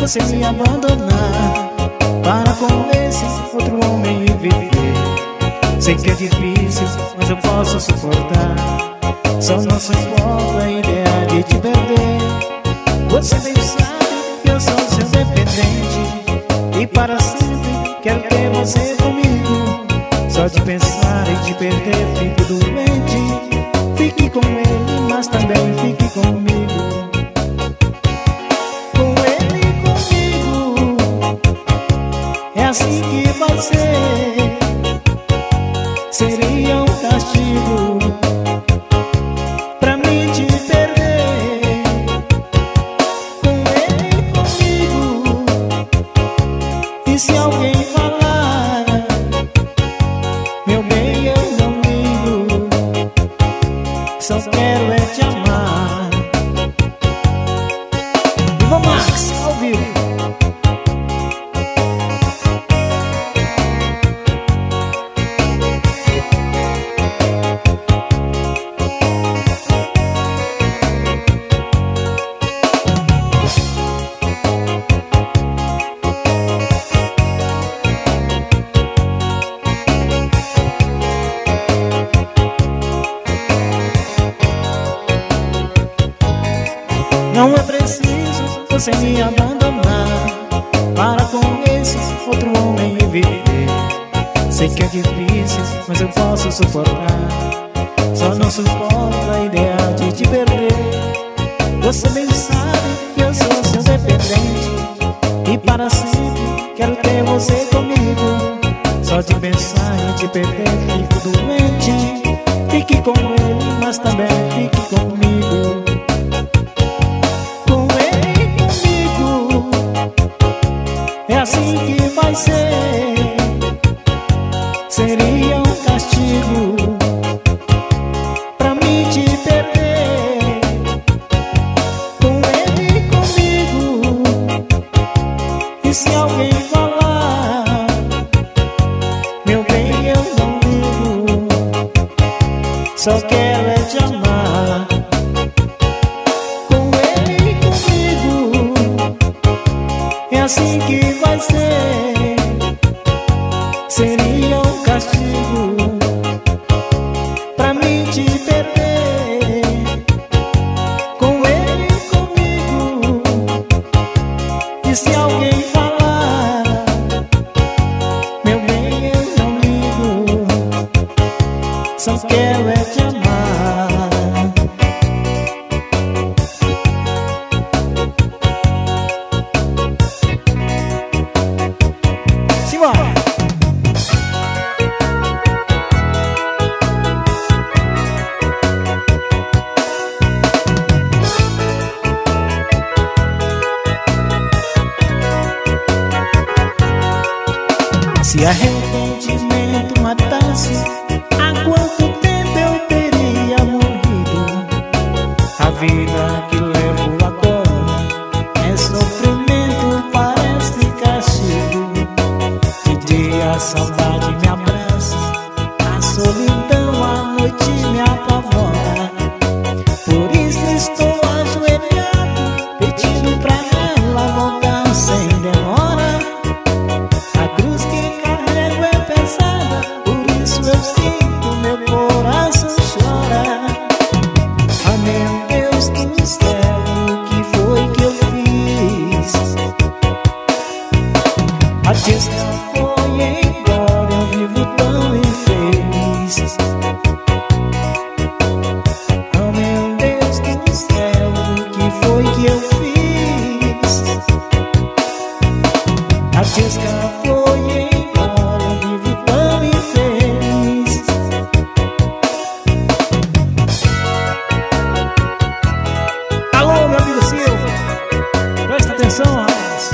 você me abandonar para com esse outro homem e viver. Sei que é difícil, mas eu posso suportar. Só não suporto a ideia de te perder. Você bem sabe que eu sou seu dependente, e para sempre quero ter você comigo. Só de pensar em te perder fico doente. Fique com ele, mas também fique comigo. Com ele e comigo, é assim que vai ser. Seria um castigo pra mim te perder. Com ele e comigo, e se alguém falar, meu bem, eu não ligo. Só quero é te amar. Viva Max, ao vivo. Não é preciso você me abandonar para com esse outro homem e viver. Sei que é difícil, mas eu posso suportar. Só não suporto a ideia de te perder. Você bem sabe que eu sou seu dependente, e para sempre quero ter você comigo. Só de pensar em te perder fico doente. Fique com ele, mas também fique comigo. É assim que vai ser. Seria um castigo pra mim te perder. Com ele e comigo, e se alguém falar, meu bem, eu não ligo. Só quero é te amar. Com ele e comigo, é assim que vai ser. Seria um castigo pra mim te perder. Com ele e comigo, e se alguém falar, meu bem, eu não ligo. Só quero é te amar. Se arrependimento matasse, há quanto tempo eu teria morrido? A vida que levo agora é sofrimento, parece castigo. De dia a saudade me abraça, a solidão à noite me apavora. Por isso estou ajoelhado, pedindo pra ela voltar sem demora. A cruz que carrego é pesada, por isso eu sinto, meu coração chora. Ah, meu Deus do céu, o que foi que eu fiz? A Jéssica foi embora, eu vivo tão infeliz. Ah, meu Deus do céu, o que foi que eu fiz? A Jéssica foi embora, eu vivo tão infeliz. Alô, meu amigo Silvio, presta atenção, rapaz.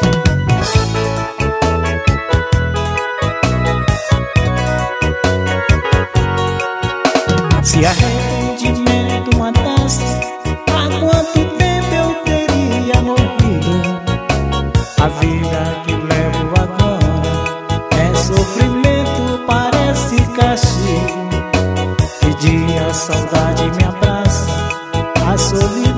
Se arrependimento matasse, há quanto tempo eu teria morrido? A vida que levo agora é sofrimento, parece castigo. De dia a saudade me abraça, a solidão